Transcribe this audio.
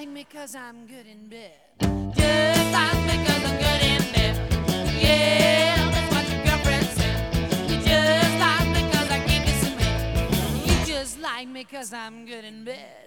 like me 'cause I'm good in bed. Just like me 'cause I'm good in bed. Yeah, that's what your girlfriend said. You just like me 'cause I give you some head. You just like me 'cause I'm good in bed.